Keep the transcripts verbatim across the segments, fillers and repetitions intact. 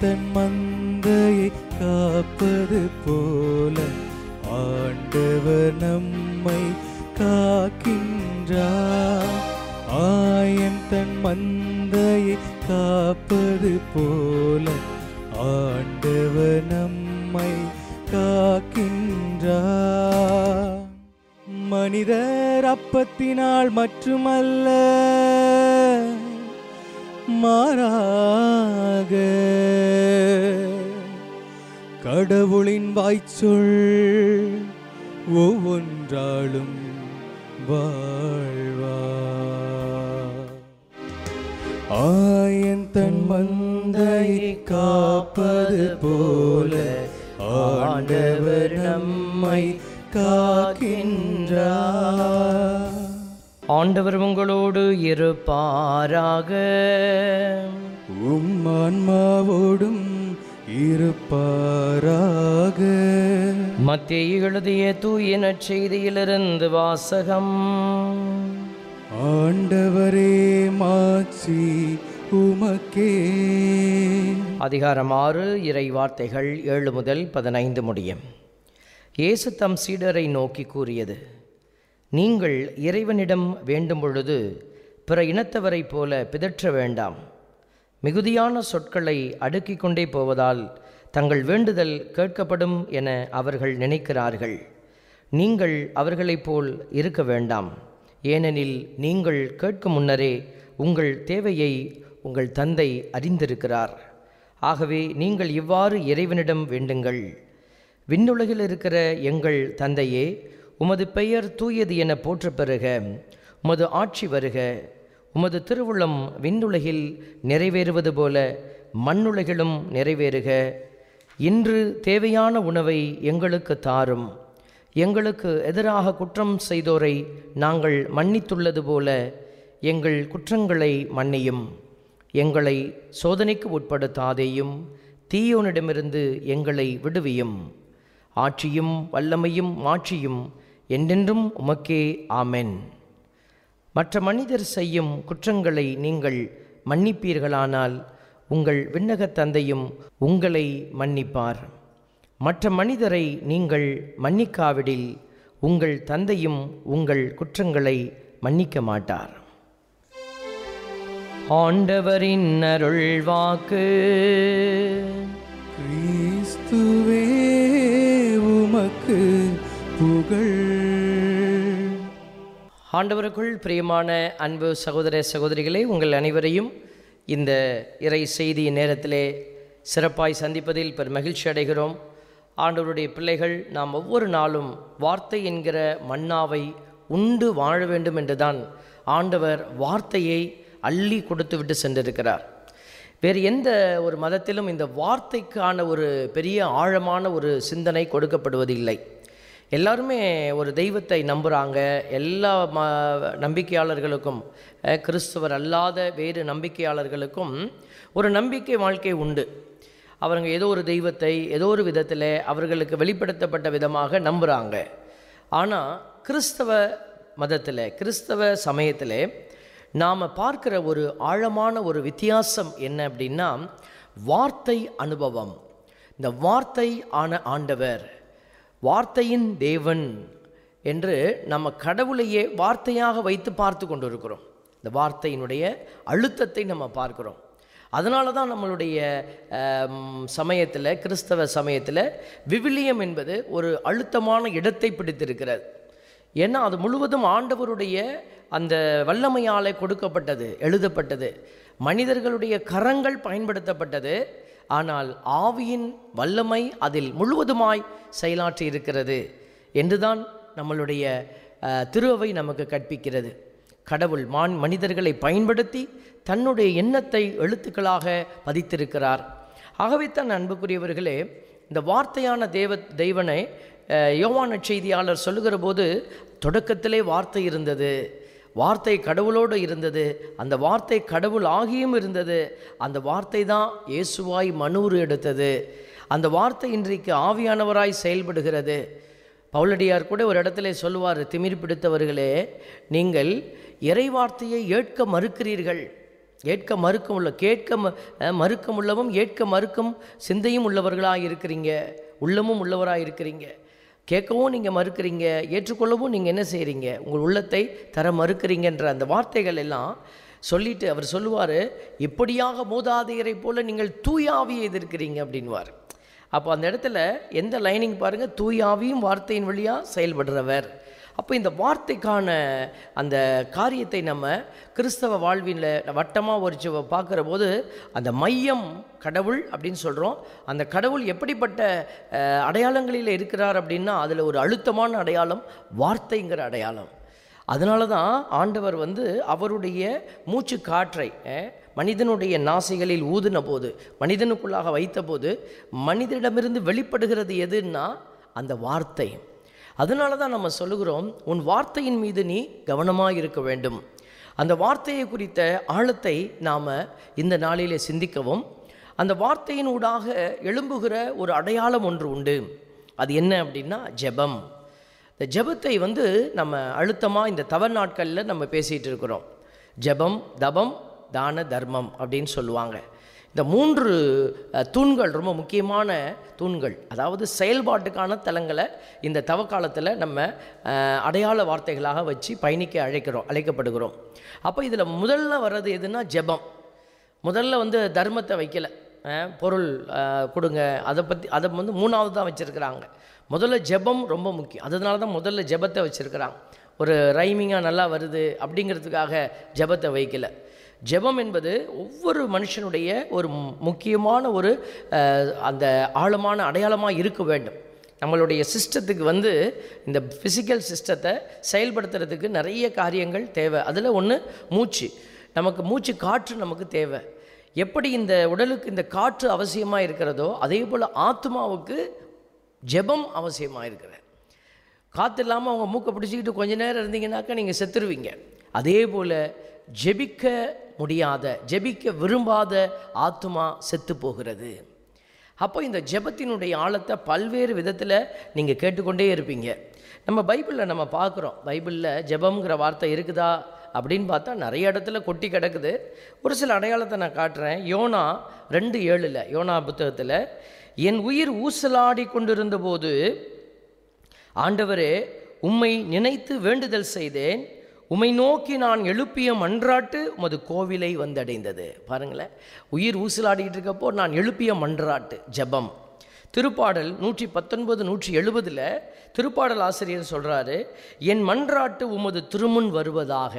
தன் மந்தையை காப்பது போல ஆண்டவர் நம்மை காக்கின்றார். ஆயன் தன் மந்தையை காப்பது போல ஆண்டவர் நம்மை காக்கின்றார். மனிதர் அப்பத்தினால் மட்டுமல்ல, மாறாக கடவுளின் வாய்ச்சொல் ஒவ்வொன்றாலும் வாழ்வார். ஆயன் தன் மந்தையை காப்பது போல ஆண்டவர் நம்மை காக்கின்றார். ஆண்டவர் உங்களோடு இருப்பாராக. உம் ஆன்மாவோடும் இருப்பாராக. மத்தேயு எழுதிய தூய நற்செய்தியிலிருந்து வாசகம். ஆண்டவரே மாட்சி உமக்கே. அதிகாரம் ஆறு, இறை வார்த்தைகள் ஏழு முதல் பதினைந்து முடியும். இயேசு தம் சீடரை நோக்கி கூறியது: நீங்கள் இறைவனிடம் வேண்டும் பொழுது பிற இனத்தவரைப் போல பிதற்ற வேண்டாம். மிகுதியான சொற்களை அடுக்கிக் கொண்டே போவதால் தங்கள் வேண்டுதல் கேட்கப்படும் என அவர்கள் நினைக்கிறார்கள். நீங்கள் அவர்களைப் போல் இருக்க வேண்டாம். ஏனெனில் நீங்கள் கேட்கும் முன்னரே உங்கள் தேவையை உங்கள் தந்தை அறிந்திருக்கிறார். ஆகவே நீங்கள் இவ்வாறு இறைவனிடம் வேண்டுங்கள்: விண்ணுலகில் இருக்கிற எங்கள் தந்தையே, உமது பெயர் தூயது என போற்ற பெறுக. உமது ஆட்சி வருக. உமது திருவுளம் விண்ணுலகில் நிறைவேறுவது போல மண்ணுலகிலும் நிறைவேறுக. இன்று தேவையான உணவை எங்களுக்கு தாரும். எங்களுக்கு எதிராக குற்றம் செய்தோரை நாங்கள் மன்னித்துள்ளது போல எங்கள் குற்றங்களை மன்னியும். எங்களை சோதனைக்கு உட்படுத்தாதேயும், தீயோனிடமிருந்து எங்களை விடுவியும். ஆட்சியும் வல்லமையும் மாட்சியும் என்றென்றும் உமக்கே. ஆமென். மற்ற மனிதர் செய்யும் குற்றங்களை நீங்கள் மன்னிப்பீர்களானால் உங்கள் விண்ணகத் தந்தையும் உங்களை மன்னிப்பார். மற்ற மனிதரை நீங்கள் மன்னிக்காவிடில் உங்கள் தந்தையும் உங்கள் குற்றங்களை மன்னிக்க மாட்டார். ஆண்டவரின் அருள்வாக்கு. கிறிஸ்துவே உமக்கு புகழ். ஆண்டவருக்குள் பிரியமான அன்பு சகோதர சகோதரிகளே, உங்கள் அனைவரையும் இந்த இறை செய்தி நேரத்திலே சிறப்பாய் சந்திப்பதில் பெரும் மகிழ்ச்சி அடைகிறோம். ஆண்டவருடைய பிள்ளைகள் நாம் ஒவ்வொரு நாளும் வார்த்தை என்கிற மன்னாவை உண்டு வாழ வேண்டும் என்றுதான் ஆண்டவர் வார்த்தையை அள்ளி கொடுத்து விட்டு சென்றிருக்கிறார். வேறு எந்த ஒரு மதத்திலும் இந்த வார்த்தைக்கான ஒரு பெரிய ஆழமான ஒரு சிந்தனை கொடுக்கப்படுவதில்லை. எல்லாருமே ஒரு தெய்வத்தை நம்புகிறாங்க. எல்லா ம நம்பிக்கையாளர்களுக்கும், கிறிஸ்துவர் அல்லாத வேறு நம்பிக்கையாளர்களுக்கும் ஒரு நம்பிக்கை வாழ்க்கை உண்டு. அவங்க ஏதோ ஒரு தெய்வத்தை ஏதோ ஒரு விதத்தில் அவர்களுக்கு வெளிப்படுத்தப்பட்ட விதமாக நம்புகிறாங்க. ஆனால் கிறிஸ்தவ மதத்தில், கிறிஸ்தவ சமயத்தில் நாம் பார்க்குற ஒரு ஆழமான ஒரு வித்தியாசம் என்ன அப்படின்னா, வார்த்தை அனுபவம். இந்த வார்த்தை ஆன ஆண்டவர், வார்த்தையின் தேவன் என்று நம்ம கடவுளையே வார்த்தையாக வைத்து பார்த்து கொண்டு இருக்கிறோம். இந்த வார்த்தையினுடைய அழுத்தத்தை நம்ம பார்க்குறோம். அதனால தான் நம்மளுடைய சமயத்தில், கிறிஸ்தவ சமயத்தில் விவிலியம் என்பது ஒரு அழுத்தமான இடத்தை பிடித்திருக்கிறது. ஏன்னா அது முழுவதும் ஆண்டவருடைய அந்த வல்லமையாலே கொடுக்கப்பட்டது, எழுதப்பட்டது. மனிதர்களுடைய கரங்கள் பயன்படுத்தப்பட்டது. ஆனால் ஆவியின் வல்லமை அதில் முழுவதுமாய் செயலாற்றி இருக்கிறது என்றுதான் நம்மளுடைய திருவை நமக்கு கற்பிக்கிறது. கடவுள் மான் மனிதர்களை பயன்படுத்தி தன்னுடைய எண்ணத்தை எழுத்துக்களாக பதித்திருக்கிறார். ஆகவே தான் அன்புக்குரியவர்களே, இந்த வார்த்தையான தேவ தெய்வனை யோவான் நற்செய்தியாளர் சொல்லுகிற போது, தொடக்கத்திலே வார்த்தை இருந்தது, வார்த்தை கடவுளோடு இருந்தது, அந்த வார்த்தை கடவுள் ஆகியும் இருந்தது, அந்த வார்த்தை தான் இயேசுவாய் மனூறு எடுத்தது, அந்த வார்த்தை இன்றைக்கு ஆவியானவராய் செயல்படுகிறது. பவுலடியார் கூட ஒரு இடத்துல சொல்லுவார், திமிர் பிடித்தவர்களே, நீங்கள் இறை வார்த்தையை ஏற்க மறுக்கிறீர்கள், ஏற்க மறுக்கம் உள்ள கேட்க ம மறுக்கம் உள்ளவும் ஏற்க மறுக்கும் சிந்தையும் உள்ளவர்களாக இருக்கிறீங்க, உள்ளமும் உள்ளவராக இருக்கிறீங்க. கேட்கவும் நீங்கள் மறுக்கிறீங்க, ஏற்றுக்கொள்ளவும் நீங்கள் என்ன செய்கிறீங்க, உங்கள் உள்ளத்தை தர மறுக்கிறீங்கன்ற அந்த வார்த்தைகள் எல்லாம் சொல்லிட்டு அவர் சொல்லுவார், இப்படியாக மூதாதையரை போல நீங்கள் தூயாவியை எதிர்க்கிறீங்க அப்படின்வார். அப்போ அந்த இடத்துல எந்த லைனிங் பாருங்கள், தூயாவியும் வார்த்தையின் வழியாக செயல்படுறவர். அப்போ இந்த வார்த்தைக்கான அந்த காரியத்தை நம்ம கிறிஸ்தவ வாழ்வில் வட்டமாக ஒரு பார்க்குற போது அந்த மையம் கடவுள் அப்படின்னு சொல்கிறோம். அந்த கடவுள் எப்படிப்பட்ட அடையாளங்களில் இருக்கிறார் அப்படின்னா அதில் ஒரு அழுத்தமான அடையாளம் வார்த்தைங்கிற அடையாளம். அதனால தான் ஆண்டவர் வந்து அவருடைய மூச்சு காற்றை மனிதனுடைய நாசிகளில் ஊதின போது, மனிதனுக்குள்ளாக வைத்த போது மனிதனிடமிருந்து வெளிப்படுகிறது எதுன்னா அந்த வார்த்தை. அதனால தான் நம்ம சொல்லுகிறோம், உன் வார்த்தையின் மீது நீ கவனமாக இருக்க வேண்டும். அந்த வார்த்தையை குறித்த ஆழத்தை நாம் இந்த நாளிலே சிந்திக்கவும், அந்த வார்த்தையின் ஊடாக எழும்புகிற ஒரு அடையாளம் ஒன்று உண்டு. அது என்ன அப்படின்னா ஜெபம். இந்த ஜெபத்தை வந்து நம்ம அழுத்தமாக இந்த தவறு நாட்களில் நம்ம பேசிகிட்டு இருக்கிறோம். ஜெபம், தபம், தான, தர்மம் அப்படின்னு சொல்லுவாங்க. இந்த மூன்று தூண்கள் ரொம்ப முக்கியமான தூண்கள். அதாவது செயல்பாட்டுக்கான தலங்களை இந்த தவக்காலத்தில் நம்ம அடையாள வார்த்தைகளாக வச்சு பயணிக்க அழைக்கிறோம் அழைக்கப்படுகிறோம். அப்போ இதில் முதல்ல வர்றது எதுனா ஜெபம். முதல்ல வந்து தர்மத்தை வைக்கலை, பொருள் கொடுங்க, அதை பற்றி அதை வந்து மூணாவது தான் வச்சுருக்கிறாங்க. முதல்ல ஜெபம் ரொம்ப முக்கியம். அதனால தான் முதல்ல ஜெபத்தை வச்சுருக்கிறாங்க. ஒரு ரைமிங்காக நல்லா வருது அப்படிங்கிறதுக்காக ஜெபத்தை வைக்கலை. ஜெபம் என்பது ஒவ்வொரு மனுஷனுடைய ஒரு முக்கியமான ஒரு அந்த ஆழமான அடையாளமாக இருக்க வேண்டும். நம்மளுடைய சிஸ்டத்துக்கு வந்து இந்த ஃபிசிக்கல் சிஸ்டத்தை செயல்படுத்துறதுக்கு நிறைய காரியங்கள் தேவை. அதில் ஒன்று மூச்சு. நமக்கு மூச்சு காற்று நமக்கு தேவை. எப்படி இந்த உடலுக்கு இந்த காற்று அவசியமாக இருக்கிறதோ அதே போல் ஆத்மாவுக்கு ஜெபம் அவசியமாக இருக்கிற. காற்று இல்லாமல் அவங்க மூக்கை பிடிச்சிக்கிட்டு கொஞ்ச நேரம் இருந்தீங்கன்னாக்கா நீங்கள் செத்துருவீங்க. அதே போல் ஜெபிக்க முடியாத, ஜெபிக்க விரும்பாத ஆத்மா செத்து போகிறது. அப்போ இந்த ஜெபத்தினுடைய ஆழத்தை பல்வேறு விதத்தில் நீங்கள் கேட்டுக்கொண்டே இருப்பீங்க. நம்ம பைபிளில் நம்ம பார்க்குறோம், பைபிளில் ஜெபம்ங்கிற வார்த்தை இருக்குதா அப்படின்னு பார்த்தா நிறைய இடத்துல கொட்டி கிடக்குது. ஒரு சில அடையாளத்தை நான் காட்டுறேன். யோனா ரெண்டு ஏழில், யோனா புத்தகத்தில், என் உயிர் ஊசலாடி கொண்டிருந்த போது ஆண்டவரே உம்மை நினைத்து வேண்டுதல் செய்தேன், உம்மை நோக்கி நான் எழுப்பிய மன்றாட்டு உமது கோவிலை வந்தடைந்தது. பாருங்களேன், உயிர் ஊசலாடிக்கிட்டு இருக்கப்போ நான் எழுப்பிய மன்றாட்டு ஜெபம். திருப்பாடல் நூற்றி பத்தொன்பது நூற்றி எழுபதில் திருப்பாடல் ஆசிரியர் சொல்கிறாரு, என் மன்றாட்டு உமது திருமுன் வருவதாக,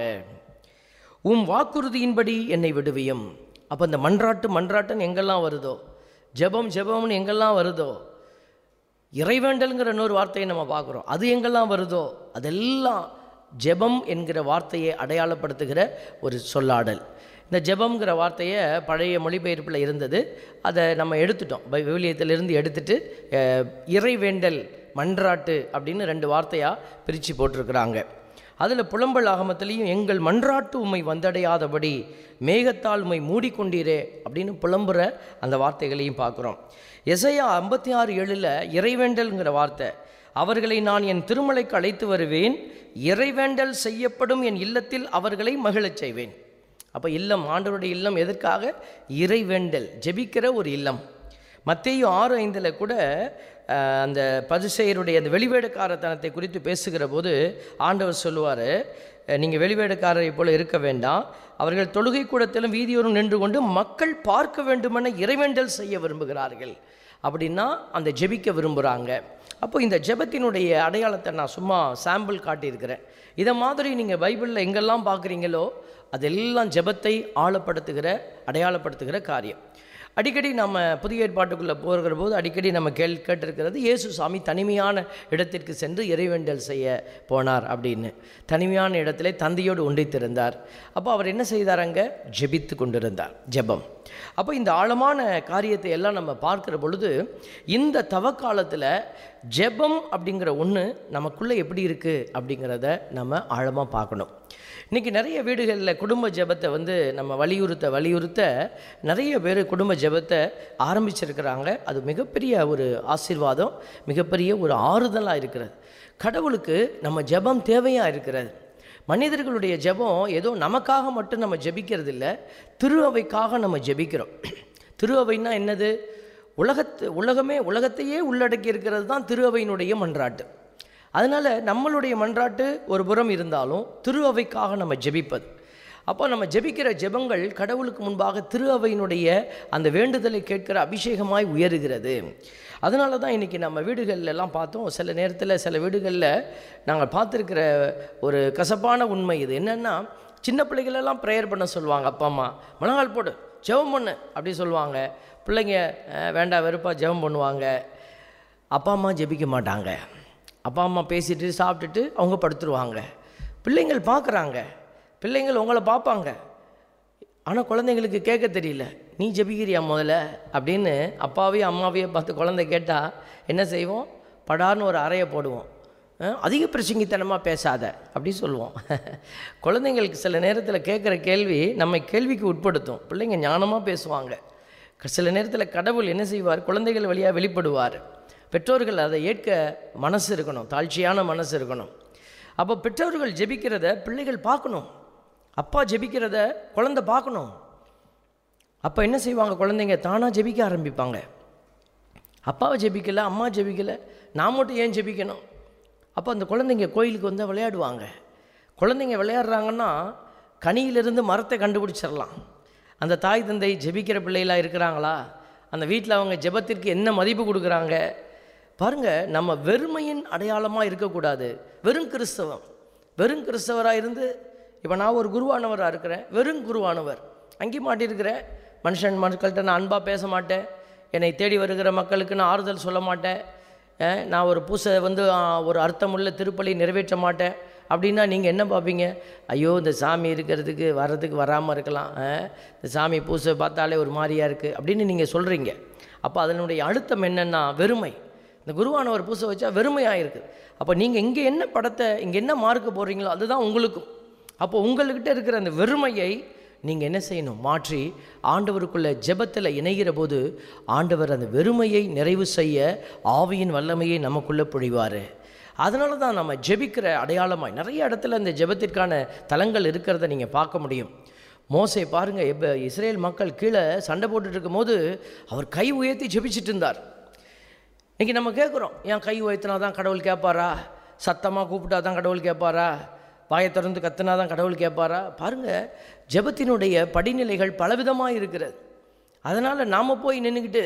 உம் வாக்குறுதியின்படி என்னை விடுவியும். அப்போ இந்த மன்றாட்டு மன்றாட்டுன்னு எங்கெல்லாம் வருதோ, ஜெபம் ஜெபம்னு எங்கெல்லாம் வருதோ, இறைவேண்டல்ங்கிற இன்னொரு வார்த்தையை நம்ம பார்க்குறோம், அது எங்கெல்லாம் வருதோ அதெல்லாம் ஜெபம் என்கிற வார்த்தையை அடையாளப்படுத்துகிற ஒரு சொல்லாடல். இந்த ஜெபம்ங்கிற வார்த்தையை பழைய மொழிபெயர்ப்பில் இருந்தது, அதை நம்ம எடுத்துட்டோம், விவிலியத்திலிருந்து எடுத்துட்டு இறைவேண்டல் மன்றாட்டு அப்படின்னு ரெண்டு வார்த்தையாக பிரித்து போட்டிருக்கிறாங்க. அதில் புலம்பல் ஆகமத்திலையும் எங்கள் மன்றாட்டு உம்மை வந்தடையாதபடி மேகத்தால் உம்மை மூடிக்கொண்டீரே அப்படின்னு புலம்புற அந்த வார்த்தைகளையும் பார்க்குறோம். எசையா ஐம்பத்தி ஆறு ஏழில் இறைவேண்டல்ங்கிற வார்த்தை, அவர்களை நான் என் திருமலைக்கு அழைத்து வருவேன், இறைவேண்டல் செய்யப்படும் என் இல்லத்தில் அவர்களை மகிழச் செய்வேன். அப்போ இல்லம், ஆண்டவருடைய இல்லம் எதற்காக? இறைவேண்டல், ஜெபிக்கிற ஒரு இல்லம். மத்தேயு ஆறு ஐந்தில் கூட அந்த பரிசேயருடைய அந்த வெளிவேடக்காரத்தனத்தை குறித்து பேசுகிற போது ஆண்டவர் சொல்லுவார், நீங்கள் வெளிவேடக்காரரை போல இருக்க வேண்டாம், அவர்கள் தொழுகை கூடத்திலும் வீதியோரும் நின்று கொண்டு மக்கள் பார்க்க வேண்டுமென இறைவேண்டல் செய்ய விரும்புகிறார்கள் அப்படின்னா அந்த ஜெபிக்க விரும்புகிறாங்க. அப்போ இந்த ஜெபத்தினுடைய அடையாளத்தை நான் சும்மா சாம்பிள் காட்டியிருக்கிறேன். இதை மாதிரி நீங்கள் பைபிளில் எங்கெல்லாம் பார்க்குறீங்களோ அதெல்லாம் ஜெபத்தை ஆழப்படுத்துகிற அடையாளப்படுத்துகிற காரியம். அடிக்கடி நம்ம புதிய ஏற்பாட்டுக்குள்ளே போகிற போது அடிக்கடி நம்ம கேள் கேட்டிருக்கிறது, இயேசு சாமி தனிமையான இடத்திற்கு சென்று இறைவேண்டல் செய்ய போனார் அப்படின்னு. தனிமையான இடத்துல தந்தையோடு ஒன்றித்திருந்தார். அப்போ அவர் என்ன செய்தார்? அங்கே ஜெபித்து கொண்டிருந்தார், ஜெபம். அப்போ இந்த ஆழமான காரியத்தை எல்லாம் நம்ம பார்க்குற பொழுது இந்த தவக்காலத்தில் ஜெபம் அப்படிங்கிற ஒன்று நமக்குள்ளே எப்படி இருக்குது அப்படிங்கிறத நம்ம ஆழமாக பார்க்கணும். இன்றைக்கி நிறைய வீடுகளில் குடும்ப ஜெபத்தை வந்து நம்ம வலியுறுத்த வலியுறுத்த நிறைய பேர் குடும்ப ஜெபத்தை ஆரம்பிச்சிருக்கிறாங்க. அது மிகப்பெரிய ஒரு ஆசீர்வாதம், மிகப்பெரிய ஒரு ஆறுதலாக இருக்கிறது. கடவுளுக்கு நம்ம ஜெபம் தேவையாக இருக்கிறது. மனிதர்களுடைய ஜெபம் ஏதோ நமக்காக மட்டும் நம்ம ஜெபிக்கிறது இல்லை, திரு அவைக்காக நம்ம ஜெபிக்கிறோம். திரு அவைன்னா என்னது? உலகத்து உலகமே உலகத்தையே உள்ளடக்கி இருக்கிறது தான் திரு அவையினுடைய மன்றாட்டு. அதனால் நம்மளுடைய மன்றாட்டு ஒரு புறம் இருந்தாலும் திரு அவைக்காக நம்ம ஜெபிப்பது. அப்போ நம்ம ஜெபிக்கிற ஜெபங்கள் கடவுளுக்கு முன்பாக திரு அவையினுடைய அந்த வேண்டுதலை கேட்கிற அபிஷேகமாய் உயருகிறது. அதனால தான் இன்றைக்கி நம்ம வீடுகளெல்லாம் பார்த்தோம். சில நேரத்தில் சில வீடுகளில் நாங்கள் பார்த்துருக்கிற ஒரு கசப்பான உண்மை இது என்னென்னா, சின்ன பிள்ளைகளெல்லாம் ப்ரேயர் பண்ண சொல்லுவாங்க. அப்பா அம்மா முழங்கால் போடு ஜெபம் பண்ணு அப்படி சொல்லுவாங்க. பிள்ளைங்க வேண்டாம் வெறுப்பாக ஜெபம் பண்ணுவாங்க. அப்பா அம்மா ஜெபிக்க மாட்டாங்க. அப்பா அம்மா பேசிட்டு சாப்பிட்டுட்டு அவங்க படுத்துருவாங்க. பிள்ளைங்கள் பார்க்குறாங்க, பிள்ளைங்கள் உங்களை பார்ப்பாங்க. ஆனால் குழந்தைங்களுக்கு கேட்க தெரியல, நீ ஜெபிக்கிறியா முதல்ல அப்படின்னு அப்பாவையும் அம்மாவையும் பார்த்து குழந்தை கேட்டால் என்ன செய்வோம்? படார்னு ஒரு அறையை போடுவோம். அதிக பிரசங்கித்தனமாக பேசாத அப்படி சொல்லுவோம். குழந்தைங்களுக்கு சில நேரத்தில் கேட்குற கேள்வி நம்மை கேள்விக்கு உட்படுத்தும். பிள்ளைங்க ஞானமாக பேசுவாங்க. சில நேரத்தில் கடவுள் என்ன செய்வார்? குழந்தைகள் வழியாக வெளிப்படுவார். பெற்றோர்கள் அதை ஏற்க மனசு இருக்கணும், தாழ்ச்சியான மனசு இருக்கணும். அப்போ பெற்றோர்கள் ஜெபிக்கிறத பிள்ளைகள் பார்க்கணும், அப்பா ஜெபிக்கிறத குழந்தை பார்க்கணும். அப்போ என்ன செய்வாங்க? குழந்தைங்க தானாக ஜெபிக்க ஆரம்பிப்பாங்க. அப்பாவை ஜெபிக்கலை, அம்மா ஜெபிக்கலை, நான் மட்டும் ஏன் ஜெபிக்கணும்? அப்போ அந்த குழந்தைங்க கோயிலுக்கு வந்து விளையாடுவாங்க. குழந்தைங்க விளையாடுறாங்கன்னா கனியிலிருந்து மரத்தை கண்டுபிடிச்சிடலாம். அந்த தாய் தந்தை ஜெபிக்கிற பிள்ளைகளாக இருக்கிறாங்களா? அந்த வீட்டில் அவங்க ஜெபத்திற்கு என்ன மதிப்பு கொடுக்குறாங்க பாருங்கள். நம்ம வெறுமையின் அடையாளமாக இருக்கக்கூடாது. வெறும் கிறிஸ்தவம், வெறும் கிறிஸ்தவராக இருந்து இப்போ நான் ஒரு குருவானவராக இருக்கிறேன், வெறும் குருவானவர் அங்கே மாட்டியிருக்கிறேன். மனுஷன் மக்கள்கிட்ட நான் அன்பாக பேச மாட்டேன், என்னை தேடி வருகிற மக்களுக்கு நான் ஆறுதல் சொல்ல மாட்டேன், நான் ஒரு பூசை வந்து ஒரு அர்த்தமுள்ள திருப்பலி நிறைவேற்ற மாட்டேன் அப்படின்னா நீங்கள் என்ன பார்ப்பீங்க? ஐயோ இந்த சாமி இருக்கிறதுக்கு வர்றதுக்கு வராமல் இருக்கலாம், இந்த சாமி பூசை பார்த்தாலே ஒரு மாதிரியாக இருக்குது அப்படின்னு நீங்கள் சொல்கிறீங்க. அப்போ அதனுடைய அழுத்தம் என்னென்னா வெறுமை. இந்த குருவானவர் பூசை வச்சா வெறுமையாக இருக்குது. அப்போ நீங்கள் இங்கே என்ன படத்தை இங்கே என்ன மார்க்கு போடுறீங்களோ அதுதான் உங்களுக்கும். அப்போ உங்கள்கிட்ட இருக்கிற அந்த வெறுமையை நீங்கள் என்ன செய்யணும்? மாற்றி ஆண்டவருக்குள்ள ஜெபத்தில் இணைகிற போது ஆண்டவர் அந்த வெறுமையை நிறைவு செய்ய ஆவியின் வல்லமையை நமக்குள்ளே பொழிவார். அதனால தான் நம்ம ஜெபிக்கிற அடையாளமாய் நிறைய இடத்துல இந்த ஜெபத்திற்கான தலங்கள் இருக்கிறத நீங்கள் பார்க்க முடியும். மோசே பாருங்கள், இப்போ இஸ்ரேல் மக்கள் கீழே சண்டை போட்டுட்டு இருக்கும் போது அவர் கை உயர்த்தி ஜெபிச்சுட்டு இருந்தார். இன்றைக்கி நம்ம கேட்குறோம், ஏன் கை உயர்த்தினா தான் கடவுள் கேட்பாரா? சத்தமாக கூப்பிட்டா தான் கடவுள் கேட்பாரா? வாயை திறந்து கத்துனா தான் கடவுள் கேட்பாரா? பாருங்கள், ஜெபத்தினுடைய படிநிலைகள் பலவிதமாக இருக்கிறது. அதனால் நாம் போய் நின்றுக்கிட்டு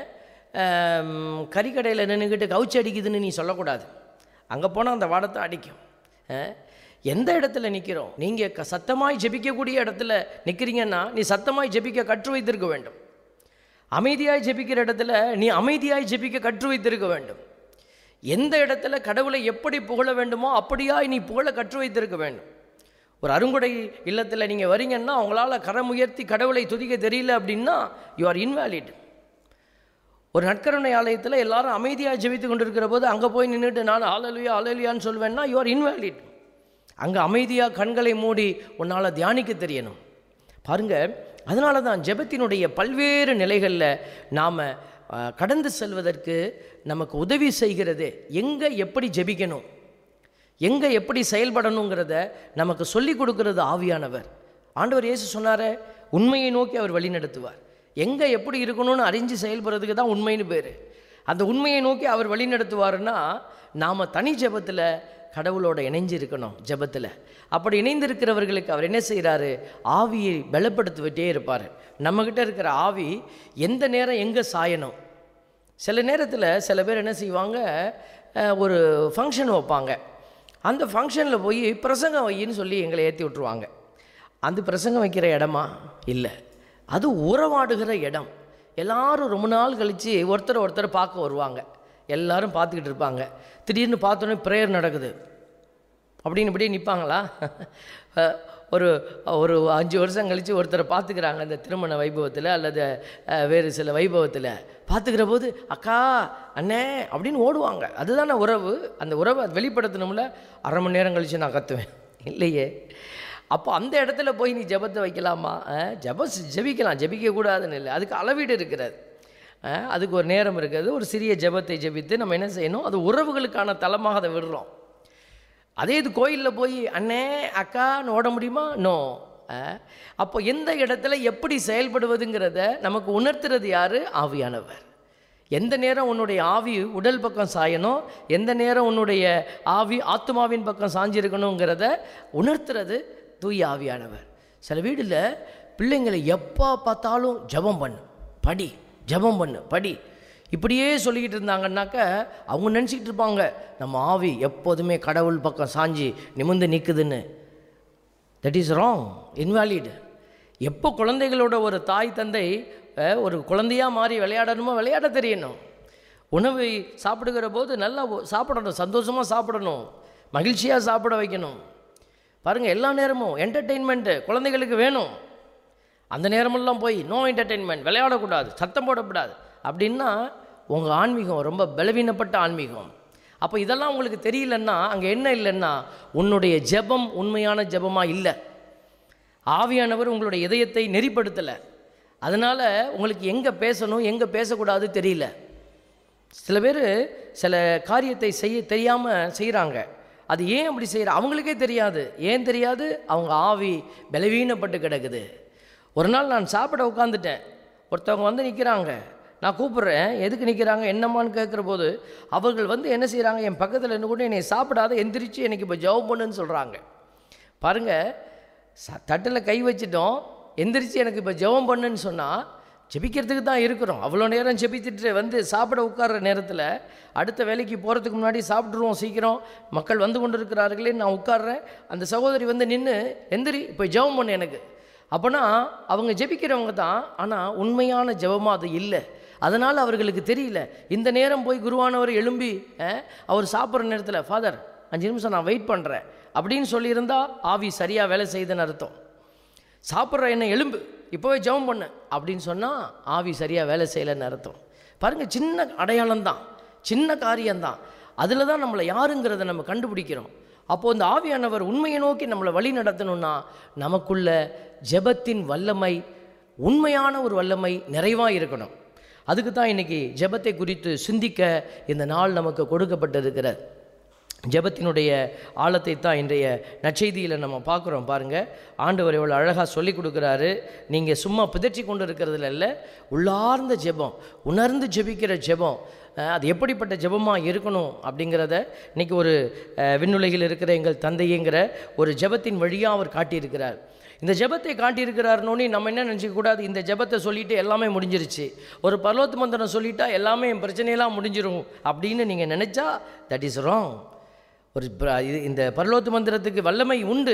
கறிக்கடையில் நின்றுக்கிட்டு கவுச்சி அடிக்குதுன்னு நீ சொல்லக்கூடாது. அங்கே போனால் அந்த வாடத்தை அடிக்கும். எந்த இடத்துல நிற்கிறோம்? நீங்கள் க சத்தமாய் ஜெபிக்கக்கூடிய இடத்துல நிற்கிறீங்கன்னா நீ சத்தமாய் ஜெபிக்க கற்று வைத்திருக்க வேண்டும். அமைதியாய் ஜெபிக்கிற இடத்துல நீ அமைதியாய் ஜெபிக்க கற்று வைத்திருக்க வேண்டும். எந்த இடத்துல கடவுளை எப்படி புகழ வேண்டுமோ அப்படியாய் நீ புகழ கற்று வைத்திருக்க வேண்டும். ஒரு அருங்குடை இல்லத்தில் நீங்கள் வரீங்கன்னா அவங்களால் கரம் உயர்த்தி கடவுளை துதிக்க தெரியல அப்படின்னா யூ ஆர் இன்வேலிட். ஒரு நற்கருணை ஆலயத்தில் எல்லாரும் அமைதியாக ஜெபித்து கொண்டிருக்கிற போது அங்கே போய் நின்றுட்டு நான் ஹல்லேலூயா ஹல்லேலூயான்னு சொல்வேன்னா யூ ஆர் இன்வேலிட். அங்கே அமைதியாக கண்களை மூடி உன்னால் தியானிக்க தெரியணும். பாருங்கள், அதனால தான் ஜெபத்தினுடைய பல்வேறு நிலைகளில் நாம் கடந்து செல்வதற்கு நமக்கு உதவி செய்கிறது. எங்கே எப்படி ஜெபிக்கணும், எங்கே எப்படி செயல்படணுங்கிறத நமக்கு சொல்லி கொடுக்கறது ஆவியானவர். ஆண்டவர் இயேசு சொன்னார், உண்மையை நோக்கி அவர் வழி நடத்துவார். எங்கே எப்படி இருக்கணும்னு அறிஞ்சு செயல்படுறதுக்கு தான் உண்மைன்னு பேர். அந்த உண்மையை நோக்கி அவர் வழி நடத்துவார்னா நாம் தனி ஜெபத்தில் கடவுளோட இணைஞ்சு இருக்கணும். ஜெபத்தில் அப்படி இணைந்திருக்கிறவர்களுக்கு அவர் என்ன செய்கிறாரு? ஆவியை பலப்படுத்திவிட்டே இருப்பார். நம்மக்கிட்ட இருக்கிற ஆவி எந்த நேரம் எங்கே சாயணும். சில நேரத்தில் சில பேர் என்ன செய்வாங்க, ஒரு ஃபங்க்ஷன் வைப்பாங்க, அந்த ஃபங்க்ஷனில் போய் பிரசங்கம் வையின்னு சொல்லி எங்களை ஏற்றி விட்ருவாங்க. அந்த பிரசங்கம் வைக்கிற இடமா? இல்லை, அது உறவாடுகிற இடம். எல்லோரும் ரொம்ப நாள் கழித்து ஒருத்தர் ஒருத்தர் பார்க்க வருவாங்க. எல்லோரும் பார்த்துக்கிட்டு இருப்பாங்க. திடீர்னு பார்த்தோன்னே ப்ரேயர் நடக்குது அப்படின்னு இப்படியே நிற்பாங்களா? ஒரு ஒரு அஞ்சு வருஷம் கழித்து ஒருத்தரை பார்த்துக்கிறாங்க இந்த திருமண வைபவத்தில் அல்லது வேறு சில வைபவத்தில். பார்த்துக்கிற போது அக்கா அண்ணே அப்படின்னு ஓடுவாங்க. அதுதானே உறவு. அந்த உறவை வெளிப்படுத்தணும்ல. அரை மணி நேரம் கழித்து நான் கத்துவேன் இல்லையே. அப்போ அந்த இடத்துல போய் நீ ஜெபத்தை வைக்கலாமா? ஜெப ஜெபிக்கலாம், ஜெபிக்கக்கூடாதுன்னு இல்லை. அதுக்கு அளவீடு இருக்கிறது, அதுக்கு ஒரு நேரம் இருக்கிறது. ஒரு சிறிய ஜெபத்தை ஜெபித்து நம்ம என்ன செய்யணும்? அது உறவுகளுக்கான தலமாக அதை விடுறோம். அதே இது கோயிலில் போய் அண்ணே அக்கான்னு ஓட முடியுமா? நோ. அப்போ எந்த இடத்துல எப்படி செயல்படுவதுங்கிறத நமக்கு உணர்த்துறது யார்? ஆவியானவர். எந்த நேரம் உன்னுடைய ஆவி உடல் பக்கம் சாயணும், எந்த நேரம் உன்னுடைய ஆவி ஆத்மாவின் பக்கம் சாஞ்சிருக்கணுங்கிறத உணர்த்துறது தூய ஆவியானவர். சில வீடில் பிள்ளைங்களை எப்போ பார்த்தாலும் ஜெபம் பண்ணு, படி, ஜெபம் பண்ணு, படி, இப்படியே சொல்லிக்கிட்டு இருந்தாங்கன்னாக்க அவங்க நினச்சிக்கிட்டு இருப்பாங்க நம்ம ஆவி எப்போதுமே கடவுள் பக்கம் சாஞ்சி நிமிர்ந்து நிற்குதுன்னு. That is wrong, invalid. எப்போ குழந்தைகளோட ஒரு தாய் தந்தை ஒரு குழந்தையாக மாறி விளையாடணுமோ விளையாட தெரியணும். உணவை சாப்பிடுகிற போது நல்லா சாப்பிடணும், சந்தோஷமாக சாப்பிடணும், மகிழ்ச்சியாக சாப்பிட வைக்கணும். பாருங்கள், எல்லா நேரமும் என்டர்டெயின்மெண்ட்டு குழந்தைகளுக்கு வேணும். அந்த நேரமெல்லாம் போய் நோ என்டர்டெயின்மெண்ட், விளையாடக்கூடாது, சத்தம் போடக்கூடாது அப்படின்னா உங்கள் ஆன்மீகம் ரொம்ப பலவீனப்பட்ட ஆன்மீகம். அப்போ இதெல்லாம் உங்களுக்கு தெரியலன்னா அங்கே என்ன இல்லைன்னா உன்னுடைய ஜெபம் உண்மையான ஜெபமாக இல்லை. ஆவியானவர் உங்களுடைய இதயத்தை நெறிப்படுத்தலை. அதனால் உங்களுக்கு எங்கே பேசணும் எங்கே பேசக்கூடாது தெரியல. சில பேர் சில காரியத்தை செய்ய தெரியாமல் செய்கிறாங்க. அது ஏன் அப்படி செய்கிற அவங்களுக்கே தெரியாது. ஏன் தெரியாது? அவங்க ஆவி பலவீனப்பட்டு கிடக்குது. ஒரு நாள் நான் சாப்பிட உட்காந்துட்டேன். ஒருத்தவங்க வந்து நிற்கிறாங்க. நான் கூப்பிட்றேன், எதுக்கு நிற்கிறாங்க என்னம்மான்னு கேட்குற போது அவர்கள் வந்து என்ன செய்கிறாங்க, என் பக்கத்தில் இருந்து கூட என்னை சாப்பிடாத எந்திரிச்சு எனக்கு இப்போ ஜெபம் பண்ணுன்னு சொல்கிறாங்க. பாருங்கள், ச தட்டில் கை வச்சிட்டோம், எந்திரிச்சு எனக்கு இப்போ ஜெபம் பண்ணுன்னு சொன்னால் ஜெபிக்கிறதுக்கு தான் இருக்கிறோம். அவ்வளோ நேரம் ஜெபிச்சுட்டு வந்து சாப்பிட உட்கார்ற நேரத்தில் அடுத்த வேலைக்கு போகிறதுக்கு முன்னாடி சாப்பிட்ருவோம் சீக்கிரம், மக்கள் வந்து கொண்டு இருக்கிறார்களே, நான் உட்கார்றேன். அந்த சகோதரி வந்து நின்று எந்திரி இப்போ ஜெபம் பண்ணு எனக்கு. அப்போனா அவங்க ஜெபிக்கிறவங்க தான், ஆனால் உண்மையான ஜெபமாக அது இல்லை. அதனால் அவர்களுக்கு தெரியல. இந்த நேரம் போய் குருவானவர் எழும்பி அவர் சாப்பிட்ற நேரத்தில் ஃபாதர் அஞ்சு நிமிஷம் நான் வெயிட் பண்ணுறேன் அப்படின்னு சொல்லியிருந்தா ஆவி சரியாக வேலை செய்யுதுன்னு அர்த்தம். சாப்பிட்ற என்ன எலும்பு இப்போவே ஜெபம் பண்ணு அப்படின்னு சொன்னால் ஆவி சரியாக வேலை செய்யலைன்னு அர்த்தம். பாருங்கள், சின்ன அடையாளம் தான், சின்ன காரியம்தான். அதில் தான் நம்மளை யாருங்கிறத நம்ம கண்டுபிடிக்கிறோம். அப்போது இந்த ஆவியானவர் உண்மையை நோக்கி நம்மளை வழி நடத்தணும்னா நமக்குள்ள ஜெபத்தின் வல்லமை, உண்மையான ஒரு வல்லமை நிறைவாக இருக்கணும். அதுக்கு தான் இன்றைக்கி ஜெபத்தை குறித்து சிந்திக்க இந்த நாள் நமக்கு கொடுக்கப்பட்டிருக்கிறது. ஜெபத்தினுடைய ஆழத்தை தான் இன்றைய நற்செய்தியில் நம்ம பார்க்குறோம். பாருங்கள், ஆண்டவர் எவ்வளோ அழகாக சொல்லி கொடுக்குறாரு. நீங்கள் சும்மா பிதற்றி கொண்டு இருக்கிறதுல இல்லை, உள்ளார்ந்த ஜெபம், உணர்ந்து ஜெபிக்கிற ஜெபம், அது எப்படிப்பட்ட ஜெபமாக இருக்கணும் அப்படிங்கிறத இன்றைக்கி ஒரு விண்ணுலகில் இருக்கிற எங்கள் தந்தைங்கிற ஒரு ஜெபத்தின் வழியாக அவர் காட்டியிருக்கிறார். இந்த ஜெபத்தை காட்டியிருக்கிறாருனோன்னு நம்ம என்ன நினச்சிக்கக்கூடாது, இந்த ஜெபத்தை சொல்லிவிட்டு எல்லாமே முடிஞ்சிருச்சு, ஒரு பரலோக மந்திரம் சொல்லிட்டா எல்லாமே என் பிரச்சனையெல்லாம் முடிஞ்சிடும் அப்படின்னு நீங்கள் நினச்சா தட் இஸ் ராங். ஒரு இந்த பரலோக மந்திரத்துக்கு வல்லமை உண்டு,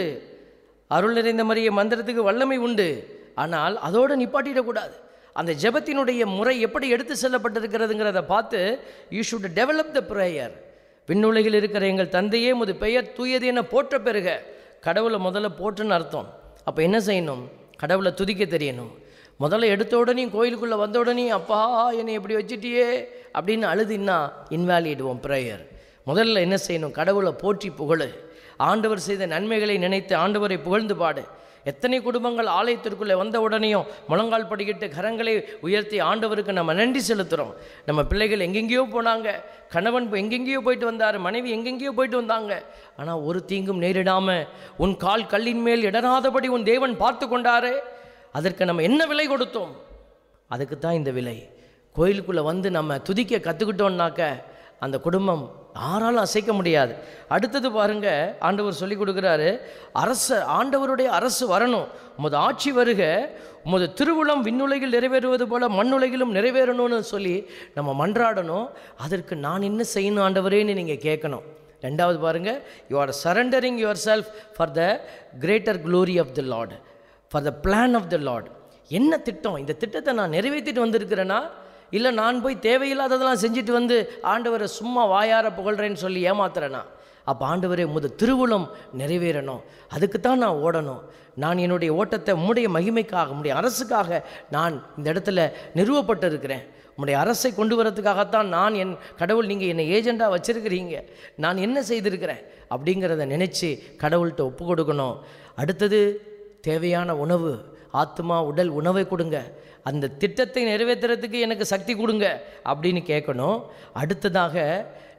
அருள் நிறைந்த மரிய மந்திரத்துக்கு வல்லமை உண்டு. ஆனால் அதோடு நிப்பாட்டிடக்கூடாது. அந்த ஜெபத்தினுடைய முறை எப்படி எடுத்து செல்லப்பட்டிருக்கிறதுங்கிறத பார்த்து you should develop the prayer. விண்ணுலகில் இருக்கிற எங்கள் தந்தையே முது பெயர் தூயது என போற்ற பெறுக. கடவுளை முதல்ல போற்றுன்னு அர்த்தம். அப்போ என்ன செய்யணும்? கடவுளை துதிக்க தெரியணும். முதல்ல எடுத்த உடனே கோயிலுக்குள்ளே வந்த உடனே அப்பா என்னை எப்படி வச்சுட்டியே அப்படின்னு அழுதின்னா இன்வாலிடுவோம் ப்ரேயர். முதல்ல என்ன செய்யணும்? கடவுளை போற்றி புகழு. ஆண்டவர் செய்த நன்மைகளை நினைத்து ஆண்டவரை புகழ்ந்து பாடு. எத்தனை குடும்பங்கள் ஆலயத்திற்குள்ளே வந்த உடனேயும் முழங்கால் படிக்கிட்டு கரங்களை உயர்த்தி ஆண்டவருக்கு நம்ம நன்றி செலுத்துகிறோம். நம்ம பிள்ளைகள் எங்கெங்கேயோ போனாங்க, கணவன் எங்கெங்கேயோ போயிட்டு வந்தார், மனைவி எங்கெங்கேயோ போயிட்டு வந்தாங்க. ஆனால் ஒரு தீங்கும் நேரிடாமல் உன் கால் கல்லின் மேல் இடராதபடி உன் தேவன் பார்த்து கொண்டாரே, அதற்கு நம்ம என்ன விலை கொடுத்தோம்? அதுக்கு தான் இந்த விலை. கோயிலுக்குள்ளே வந்து நம்ம துதிக்க கற்றுக்கிட்டோம்னாக்க அந்த குடும்பம் யாராலும் அசைக்க முடியாது. அடுத்தது பாருங்க, ஆண்டவர் சொல்லி கொடுக்குறாரு, அரச ஆண்டவருடைய அரசு வரணும், உமது ஆட்சி வருக, உமது திருவுளம் விண்ணுலகில் நிறைவேறுவது போல மண்ணுலகிலும் நிறைவேறணும்னு சொல்லி நம்ம மன்றாடணும். அதற்கு நான் என்ன செய்யணும் ஆண்டவரேன்னு நீங்கள் கேட்கணும். ரெண்டாவது பாருங்க, you are surrendering yourself for the greater glory of the Lord, for the plan of the Lord. என்ன திட்டம்? இந்த திட்டத்தை நான் நிறைவேற்றிட்டு வந்திருக்கிறேன்னா, இல்லை நான் போய் தேவையில்லாததெல்லாம் செஞ்சுட்டு வந்து ஆண்டவரை சும்மா வாயார புகழ்கிறேன்னு சொல்லி ஏமாத்துறேன்னா? அப்போ ஆண்டவரே உமது திருவுளம் நிறைவேறணும், அதுக்கு தான் நான் ஓடணும். நான் என்னுடைய ஓட்டத்தை உம்முடைய மகிமைக்காக, உம்முடைய அரசுக்காக நான் இந்த இடத்துல நிறுவப்பட்டு இருக்கிறேன். உம்முடைய அரசை கொண்டு வரதுக்காகத்தான் நான் என் கடவுள், நீங்கள் என்னை ஏஜெண்டாக வச்சுருக்கிறீங்க, நான் என்ன செய்திருக்கிறேன் அப்படிங்கிறத நினச்சி கடவுள்கிட்ட ஒப்பு கொடுக்கணும். அடுத்தது தேவையான உணவு, ஆத்மா உடல் உணவை கொடுங்க, அந்த திட்டத்தை நிறைவேற்றுறதுக்கு எனக்கு சக்தி கொடுங்க அப்படின்னு கேட்கணும். அடுத்ததாக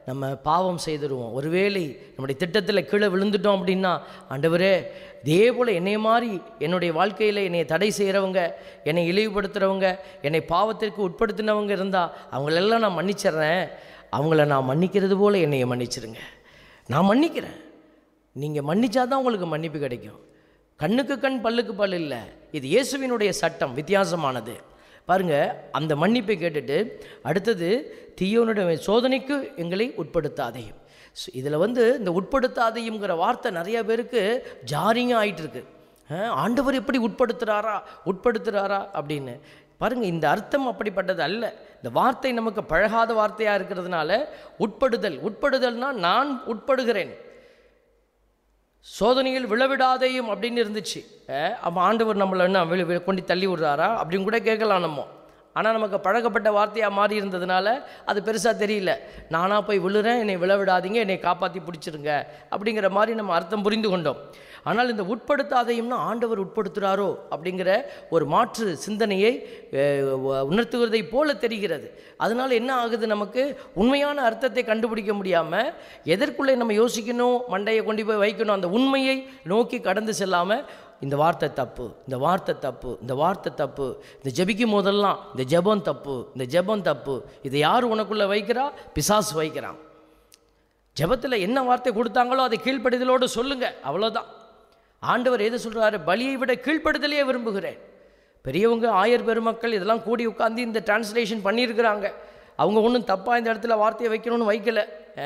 நம்ம பாவம் செய்திருவோம். ஒருவேளை நம்முடைய திட்டத்தில் கீழே விழுந்துட்டோம் அப்படின்னா, ஆண்டவரே இதே போல் என்னை மாதிரி என்னுடைய வாழ்க்கையில் என்னை தடை செய்கிறவங்க, என்னை இழிவுபடுத்துகிறவங்க, என்னை பாவத்திற்கு உட்படுத்தினவங்க இருந்தால் அவங்களெல்லாம் நான் மன்னிச்சிட்றேன். அவங்கள நான் மன்னிக்கிறது போல் என்னையை மன்னிச்சிருங்க. நான் மன்னிக்கிறேன். நீங்கள் மன்னிச்சாதான் உங்களுக்கு மன்னிப்பு கிடைக்கும். கண்ணுக்கு கண் பல்லுக்கு பல் இல்லை. இது இயேசுவினுடைய சட்டம், வித்தியாசமானது. பாருங்கள், அந்த மன்னிப்பை கேட்டுட்டு அடுத்தது தீயோனுடைய சோதனைக்கு எங்களை உட்படுத்தாதையும். இதில் வந்து இந்த உட்படுத்தாதையுங்கிற வார்த்தை நிறைய பேருக்கு ஜாரிங்காக ஆகிட்டுருக்கு. ஆண்டவர் எப்படி உட்படுத்துகிறாரா உட்படுத்துகிறாரா அப்படின்னு பாருங்கள். இந்த அர்த்தம் அப்படிப்பட்டது அல்ல. இந்த வார்த்தை நமக்கு பழகாத வார்த்தையாக இருக்கிறதுனால உட்படுதல் உட்படுதல்னால் நான் உட்படுகிறேன், சோதனையில் விழவிடாதையும் அப்படின்னு இருந்துச்சு. அப்போ ஆண்டவர் நம்மளை என்ன கொண்டு தள்ளி விடுறாரா அப்படின்னு கூட கேட்கலாம் நம்ம. ஆனால் நமக்கு பழக்கப்பட்ட வார்த்தையாக மாறி இருந்ததுனால அது பெருசாக தெரியல. நானாக போய் விழுறேன், என்னை விழவிடாதீங்க, என்னை காப்பாற்றி பிடிச்சிருங்க அப்படிங்கிற மாதிரி நம்ம அர்த்தம் புரிந்து கொண்டோம். ஆனால் இந்த உட்படுத்தாதையும்னா ஆண்டவர் உட்படுத்துகிறாரோ அப்படிங்கிற ஒரு மாற்று சிந்தனையை உணர்த்துவதை போல தெரிகிறது. அதனால் என்ன ஆகுது, நமக்கு உண்மையான அர்த்தத்தை கண்டுபிடிக்க முடியாமல் எதற்குள்ளே நம்ம யோசிக்கணும், மண்டையை கொண்டு போய் வைக்கணும், அந்த உண்மையை நோக்கி கடந்து செல்லாமல் இந்த வார்த்தை தப்பு, இந்த வார்த்தை தப்பு, இந்த வார்த்தை தப்பு, இந்த ஜெபிக்கும் போதெல்லாம் இந்த ஜெபம் தப்பு, இந்த ஜெபம் தப்பு. இதை யார் உனக்குள்ளே வைக்கிறா? பிசாசு வைக்கிறான். ஜெபத்தில் என்ன வார்த்தை கொடுத்தாங்களோ அதை கீழ்ப்படுதலோடு சொல்லுங்கள், அவ்வளோதான். ஆண்டவர் எது சொல்கிறாரு? பலியை விட கீழ்ப்படுதலையே விரும்புகிறேன். பெரியவங்க ஆயர் பெருமக்கள் இதெல்லாம் கூடி உட்காந்து இந்த டிரான்ஸ்லேஷன் பண்ணியிருக்கிறாங்க. அவங்க ஒன்றும் தப்பாக இந்த இடத்துல வார்த்தையை வைக்கணும்னு வைக்கலை.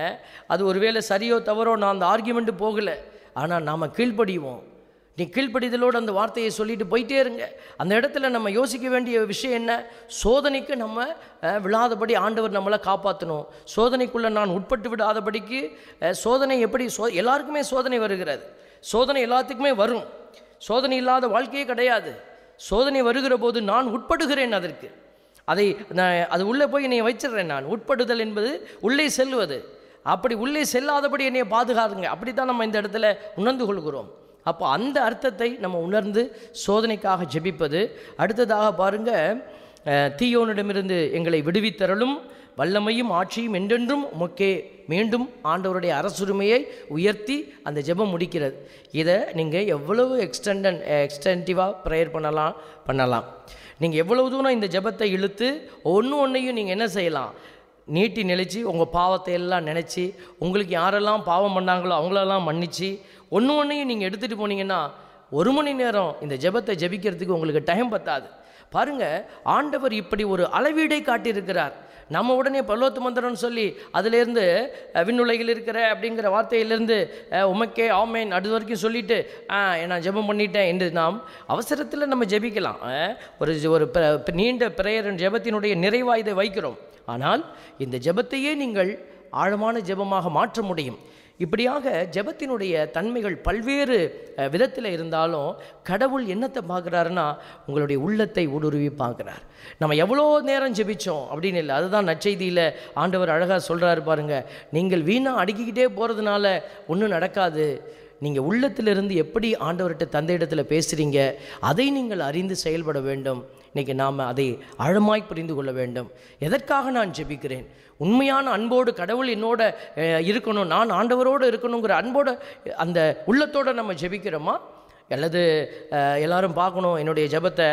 அது ஒருவேளை சரியோ தவறோ நான் அந்த ஆர்கியூமெண்ட்டு போகலை. ஆனால் நாம் கீழ்ப்படிவோம். நீ கீழ்ப்படிதலோடு அந்த வார்த்தையை சொல்லிட்டு போயிட்டே இருங்க. அந்த இடத்துல நம்ம யோசிக்க வேண்டிய விஷயம் என்ன? சோதனைக்கு நம்ம விழாதபடி ஆண்டவர் நம்மளை காப்பாற்றணும். சோதனைக்குள்ளே நான் உட்பட்டு விடாதபடிக்கு சோதனை எப்படி சோ எல்லாருக்குமே சோதனை வருகிறது. சோதனை எல்லாத்துக்குமே வரும். சோதனை இல்லாத வாழ்க்கையே கிடையாது. சோதனை வருகிற போது நான் உட்படுகிறேன் அதற்கு. அதை நான் அது உள்ளே போய் என்னை வச்சிடுறேன். நான் உட்படுதல் என்பது உள்ளே செல்வது. அப்படி உள்ளே செல்லாதபடி என்னை பாதுகாருங்க. அப்படி தான் நம்ம இந்த இடத்துல உணர்ந்து கொள்கிறோம். அப்போ அந்த அர்த்தத்தை நம்ம உணர்ந்து சோதனைக்காக ஜெபிப்பது. அடுத்ததாக பாருங்கள், தீயோனிடமிருந்து எங்களை விடுவித்தரலும் வல்லமையும் ஆட்சியும் என்றென்றும் உமக்கே மீண்டும் ஆண்டவருடைய அரசுரிமையை உயர்த்தி அந்த ஜெபம் முடிக்கிறது. இதை நீங்கள் எவ்வளவு எக்ஸ்டெண்டன் எக்ஸ்டென்டிவாக ப்ரேயர் பண்ணலாம் பண்ணலாம் நீங்கள் எவ்வளவு தூரம் இந்த ஜெபத்தை இழுத்து ஒன்று ஒன்றையும் நீங்கள் என்ன செய்யலாம்? நீட்டி நிலைச்சி உங்கள் பாவத்தை எல்லாம் நினச்சி, உங்களுக்கு யாரெல்லாம் பாவம் பண்ணாங்களோ அவங்களெல்லாம் மன்னித்து ஒன்று ஒன்றையும் நீங்கள் எடுத்துகிட்டு போனீங்கன்னா ஒரு மணி நேரம் இந்த ஜெபத்தை ஜெபிக்கிறதுக்கு உங்களுக்கு டைம் பத்தாது. பாருங்கள், ஆண்டவர் இப்படி ஒரு அளவீடை காட்டியிருக்கிறார். நம்ம உடனே பல்லோத்து மந்திரம்னு சொல்லி அதிலேருந்து விண்ணுலகில் இருக்கிற அப்படிங்கிற வார்த்தையிலேருந்து உமக்கே ஆமேன் அது வரைக்கும் சொல்லிவிட்டு நான் ஜெபம் பண்ணிட்டேன் என்று நாம் அவசரத்தில் நம்ம ஜெபிக்கலாம். ஒரு ஒரு நீண்ட பிரேயர் ஜெபத்தினுடைய நிறைவாக இதை வைக்கிறோம். ஆனால் இந்த ஜெபத்தையே நீங்கள் ஆழமான ஜெபமாக மாற்ற முடியும். இப்படியாக ஜெபத்தினுடைய தன்மைகள் பல்வேறு விதத்தில் இருந்தாலும் கடவுள் என்னத்தை பார்க்குறாருன்னா உங்களுடைய உள்ளத்தை ஊடுருவி பார்க்குறார். நம்ம எவ்வளோ நேரம் ஜெபித்தோம் அப்படின்னு இல்லை. அதுதான் நற்செய்தியில் ஆண்டவர் அழகாக சொல்கிறாரு பாருங்கள். நீங்கள் வீணாக அடுக்கிக்கிட்டே போகிறதுனால ஒன்றும் நடக்காது. நீங்கள் உள்ளத்திலிருந்து எப்படி ஆண்டவர்கிட்ட தந்தை இடத்துல பேசுகிறீங்க அதை நீங்கள் அறிந்து செயல்பட வேண்டும். இன்றைக்கி நாம் அதை ஆழமாய் புரிந்து கொள்ள வேண்டும். எதற்காக நான் ஜெபிக்கிறேன்? உண்மையான அன்போடு கடவுள் என்னோட இருக்கணும், நான் ஆண்டவரோடு இருக்கணுங்கிற அன்போடு அந்த உள்ளத்தோடு நம்ம ஜெபிக்கிறோமா? அல்லது எல்லோரும் பார்க்கணும் என்னுடைய ஜெபத்தை.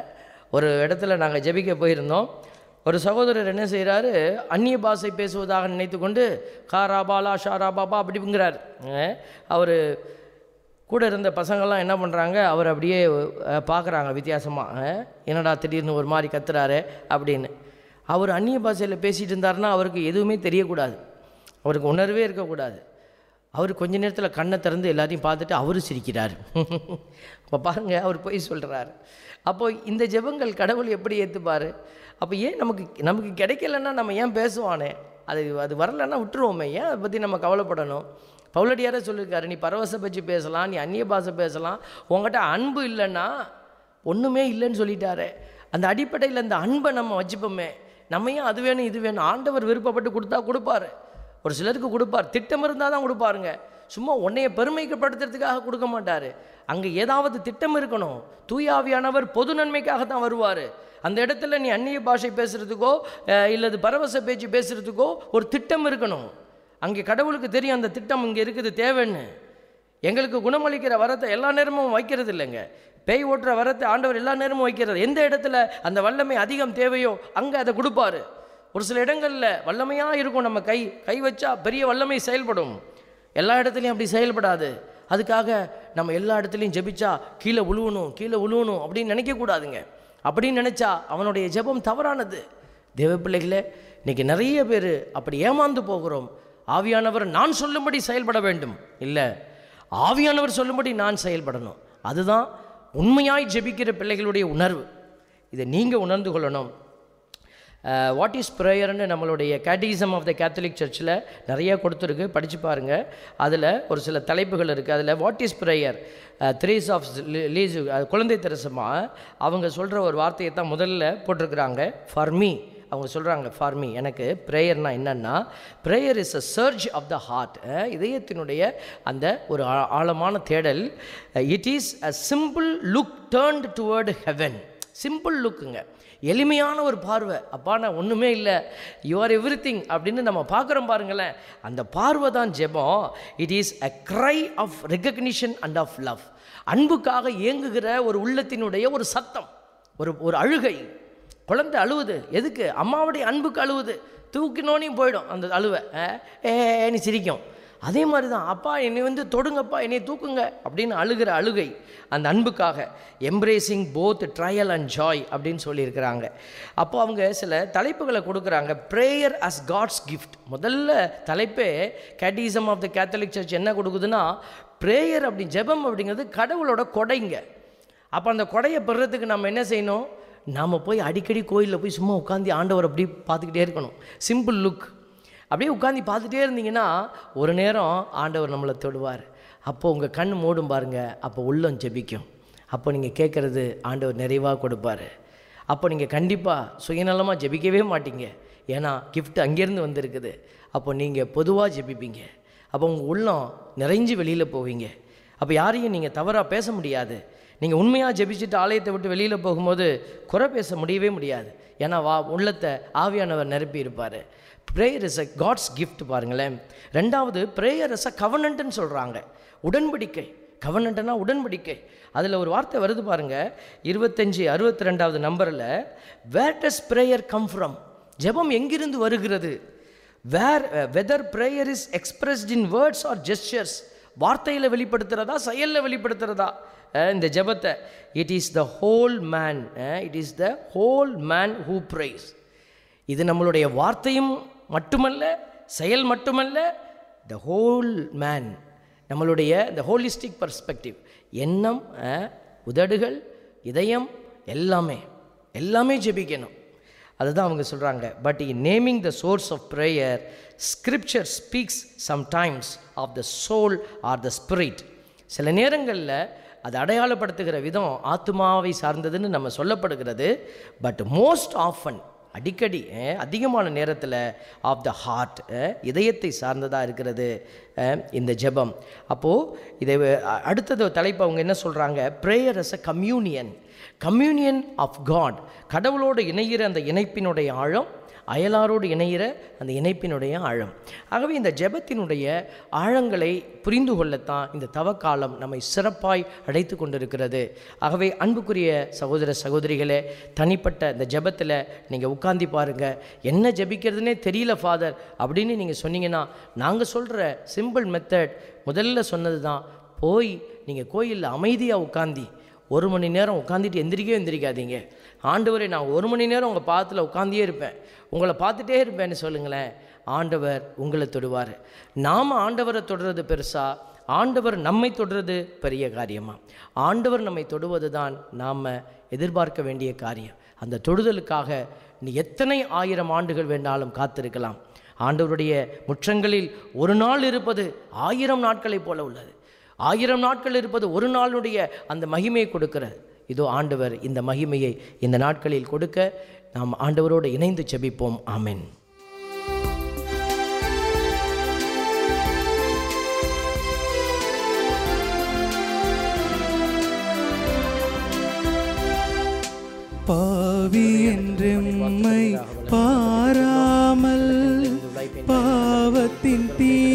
ஒரு இடத்துல நாங்கள் ஜெபிக்க போயிருந்தோம். ஒரு சகோதரர் என்ன செய்கிறாரு, அந்நிய பாஷை பேசுவதாக நினைத்து கொண்டு காராபாலா ஷாராபாபா அப்படிங்கிறார். அவர் கூட இருந்த பசங்கள்லாம் என்ன பண்ணுறாங்க, அவர் அப்படியே பார்க்குறாங்க வித்தியாசமாக. என்னடா திடீர்னு ஒரு மாதிரி கத்துறாரு அப்படின்னு. அவர் அந்நிய பாஷையில் பேசிகிட்டு இருந்தாருன்னா அவருக்கு எதுவுமே தெரியக்கூடாது, அவருக்கு உணர்வே இருக்கக்கூடாது. அவர் கொஞ்ச நேரத்தில் கண்ணை திறந்து எல்லாத்தையும் பார்த்துட்டு அவரும் சிரிக்கிறார். அப்போ பாருங்கள், அவர் போய் சொல்கிறார். அப்போது இந்த ஜெபங்கள் கடவுள் எப்படி ஏற்றுப்பார்? அப்போ ஏன் நமக்கு நமக்கு கிடைக்கலன்னா நம்ம ஏன் பேசுவானே? அது அது வரலைன்னா விட்டுருவோமே, ஏன் அதை பற்றி நம்ம கவலைப்படணும்? பவுலடியாரே சொல்லியிருக்காரு, நீ பரவச பற்றி பேசலாம், நீ அந்நிய பாஷை பேசலாம், உங்கள்கிட்ட அன்பு இல்லைன்னா ஒன்றுமே இல்லைன்னு சொல்லிட்டாரு. அந்த அடிப்படையில் அந்த அன்பை நம்ம வச்சுப்போமே. நம்ம ஏன் அது வேணும் இது வேணும்? ஆண்டவர் விருப்பப்பட்டு கொடுத்தா கொடுப்பார். ஒரு சிலருக்கு கொடுப்பார், திட்டம் இருந்தால் தான் கொடுப்பாருங்க. சும்மா உன்னைய பெருமைப்படுத்துறதுக்காக கொடுக்க மாட்டார். அங்கே ஏதாவது திட்டம் இருக்கணும். தூயாவியானவர் பொது நன்மைக்காக தான் வருவார். அந்த இடத்துல நீ அந்நிய பாஷை பேசுகிறதுக்கோ இல்லது பரவச பேச்சு பேசுகிறதுக்கோ ஒரு திட்டம் இருக்கணும். அங்கே கடவுளுக்கு தெரியும் அந்த திட்டம் இங்கே இருக்குது தேவைன்னு. எங்களுக்கு குணமளிக்கிற வரத்தை எல்லா நேரமும் வைக்கிறது இல்லைங்க. பேய் ஓட்டுற வரத்தை ஆண்டவர் எல்லா நேரமும் வைக்கிறது. எந்த இடத்துல அந்த வல்லமை அதிகம் தேவையோ அங்கே அதை கொடுப்பாரு. ஒரு சில இடங்களில் வல்லமையாக இருக்கும், நம்ம கை கை வச்சா பெரிய வல்லமை செயல்படும். எல்லா இடத்துலையும் அப்படி செயல்படாது. அதுக்காக நம்ம எல்லா இடத்துலையும் ஜெபிச்சா கீழே உழுவணும் கீழே உழுவணும் அப்படின்னு நினைக்கக்கூடாதுங்க. அப்படின்னு நினச்சா அவனுடைய ஜெபம் தவறானது. தேவ பிள்ளைகளே, இன்றைக்கி நிறைய பேர் அப்படி ஏமாந்து போகிறோம். ஆவியானவர் நான் சொல்லும்படி செயல்பட வேண்டும், இல்லை ஆவியானவர் சொல்லும்படி நான் செயல்படணும். அதுதான் உண்மையாய் ஜெபிக்கிற பிள்ளைகளுடைய உணர்வு. இதை நீங்கள் உணர்ந்து கொள்ளணும். வாட் இஸ் ப்ரேயர்னு நம்மளுடைய கேட்டிசம் ஆஃப் த கேத்தலிக் சர்ச்சில் நிறையா கொடுத்துருக்கு, படித்து பாருங்கள். அதில் ஒரு சில தலைப்புகள் இருக்குது. அதில் what is prayer, Therese of Lisieux குழந்தை தெரசமா அவங்க சொல்கிற ஒரு வார்த்தையை தான் முதல்ல போட்டிருக்கிறாங்க. ஃபார் மீ அவங்க சொல்கிறாங்க, ஃபார் மீ எனக்கு ப்ரேயர்னால் என்னென்னா, prayer is a surge of the heart. இதயத்தினுடைய அந்த ஒரு ஆழமான தேடல். It is a simple look turned toward heaven. Simple லுக்குங்க, எளிமையான ஒரு பார்வை. அப்பா நான் ஒன்றுமே இல்லை, யூ ஆர் எவ்ரி திங் அப்படின்னு நம்ம பார்க்குறோம் பாருங்களேன். அந்த பார்வை தான் ஜெபம். It is a cry of recognition and of love. அன்புக்காக ஏங்குகிற ஒரு உள்ளத்தினுடைய ஒரு சத்தம், ஒரு ஒரு அழுகை. குழந்தை அழுவுது, எதுக்கு? அம்மாவுடைய அன்புக்கு அழுவுது. தூக்கினோனையும் போயிடும் அந்த அழுவை, ஏன்னு சிரிக்கும். அதே மாதிரி தான் அப்பா என்னை வந்து தொடுங்கப்பா, என்னை தூக்குங்க அப்படின்னு அழுகிற அழுகை அந்த அன்புக்காக. Embracing both trial and joy அப்படின்னு சொல்லியிருக்கிறாங்க. அப்போ அவங்க சில தலைப்புகளை கொடுக்குறாங்க. Prayer as God's gift. முதல்ல தலைப்பே catechism of the Catholic Church என்ன கொடுக்குதுன்னா, ப்ரேயர் அப்படி ஜெபம் அப்படிங்கிறது கடவுளோட கொடைங்க. அப்போ அந்த கொடையை பெறுறதுக்கு நம்ம என்ன செய்யணும்? நாம் போய் அடிக்கடி கோயிலில் போய் சும்மா உட்காந்து ஆண்டவர் அப்படி பார்த்துக்கிட்டே இருக்கணும். Simple look. அப்படியே உட்காந்து பார்த்துட்டே இருந்தீங்கன்னா ஒரு நேரம் ஆண்டவர் நம்மளை தொடுவார். அப்போது உங்கள் கண் மூடும் பாருங்கள், அப்போ உள்ளம் ஜெபிக்கும். அப்போ நீங்கள் கேட்குறது ஆண்டவர் நிறைவாக கொடுப்பார். அப்போ நீங்கள் கண்டிப்பாக சுயநலமாக ஜெபிக்கவே மாட்டீங்க. ஏன்னா கிஃப்ட் அங்கேருந்து வந்திருக்குது. அப்போ நீங்கள் பொதுவாக ஜெபிப்பீங்க. அப்போ உங்கள் உள்ளம் நிறைஞ்சு வெளியில் போவீங்க. அப்போ யாரையும் நீங்கள் தவறாக பேச முடியாது. நீங்கள் உண்மையாக ஜெபிச்சுட்டு ஆலயத்தை விட்டு வெளியில் போகும்போது குறை பேச முடியவே முடியாது. ஏன்னா வா உள்ளத்தை ஆவியானவர் நிரப்பி இருப்பார். Prayer is a God's gift பாருங்களேன். ரெண்டாவது, ப்ரேயர் இஸ் அ கவனன்ட்னு சொல்கிறாங்க. உடன்படிக்கை. கவனன்ட்னா உடன்படிக்கை. அதில் ஒரு வார்த்தை வருது பாருங்கள், இருபத்தஞ்சி அறுபத்தி ரெண்டாவது நம்பரில். Where does prayer come from? ஜெபம் எங்கிருந்து வருகிறது? Where whether prayer is expressed in words or gestures. வார்த்தையில் வெளிப்படுத்துகிறதா செயலில் வெளிப்படுத்துகிறதா இந்த ஜெபத்தை? It is the whole man. It is the whole man who prays. இது நம்மளுடைய வார்த்தையும் மட்டுமல்ல, செயல் மட்டுமல்ல, த ஹோல் மேன். நம்மளுடைய இந்த ஹோலிஸ்டிக் பர்ஸ்பெக்டிவ். எண்ணம், உதடுகள், இதயம் எல்லாமே எல்லாமே ஜெபிக்கணும். அதுதான் அவங்க சொல்கிறாங்க. But in naming the source of prayer, scripture speaks sometimes of the soul or the spirit. சில நேரங்களில் அது அடையாளப்படுத்துகிற விதம் ஆத்மாவை சார்ந்ததுன்னு நம்ம சொல்லப்படுகிறது. பட் மோஸ்ட் ஆஃபன், அடிக்கடி அதிகமான நேரத்தில் ஆஃப் த ஹார்ட், இதயத்தை சார்ந்ததாக இருக்கிறது இந்த ஜெபம். அப்போது இதை அடுத்தது தலைப்பு அவங்க என்ன சொல்கிறாங்க? Prayer as a communion. Communion of God. கடவுளோடு இணைகிற அந்த இணைப்பினுடைய ஆழம், அயலாரோடு இணைகிற அந்த இணைப்பினுடைய ஆழம். ஆகவே இந்த ஜெபத்தினுடைய ஆழங்களை புரிந்து கொள்ளத்தான் இந்த தவக்காலம் நம்மை சிறப்பாய் அழைத்து கொண்டிருக்கிறது. ஆகவே அன்புக்குரிய சகோதர சகோதரிகளே, தனிப்பட்ட இந்த ஜெபத்தில் நீங்கள் உட்கார்ந்து பாருங்கள். என்ன ஜெபிக்கிறதுனே தெரியல ஃபாதர் அப்படின்னு நீங்கள் சொன்னீங்கன்னா, நாங்கள் சொல்கிற சிம்பிள் மெத்தட் முதல்ல சொன்னது தான். போய் நீங்கள் கோயிலில் அமைதியாக உட்காந்தி ஒரு மணி நேரம் உட்காந்துட்டு எந்திரிக்கவே எந்திரிக்காதீங்க. ஆண்டவரை நான் ஒரு மணி நேரம் உங்கள் பாதத்தில் உட்காந்தே இருப்பேன், உங்களை பார்த்துட்டே இருப்பேன்னு சொல்லுங்களேன். ஆண்டவர் உங்களை தொடுவார். நாம் ஆண்டவரை தொடுறது பெருசா, ஆண்டவர் நம்மை தொடுறது பெரிய காரியமா? ஆண்டவர் நம்மை தொடுவது தான் நாம் எதிர்பார்க்க வேண்டிய காரியம். அந்த தொடுதலுக்காக நீ எத்தனை ஆயிரம் ஆண்டுகள் வேண்டாலும் காத்திருக்கலாம். ஆண்டவருடைய முற்றங்களில் ஒரு நாள் இருப்பது ஆயிரம் நாட்களை போல உள்ளது. ஆயிரம் நாட்கள் இருப்பது ஒரு நாளுடைய அந்த மகிமையை கொடுக்கிறது. இதோ ஆண்டவர் இந்த மகிமையை இந்த நாட்களில் கொடுக்க நாம் ஆண்டவரோடு இணைந்து ஜெபிப்போம். ஆமென். பாவி என்றெம்மை பாராமல் பாவத்தில் உள்ளத்தின் தீ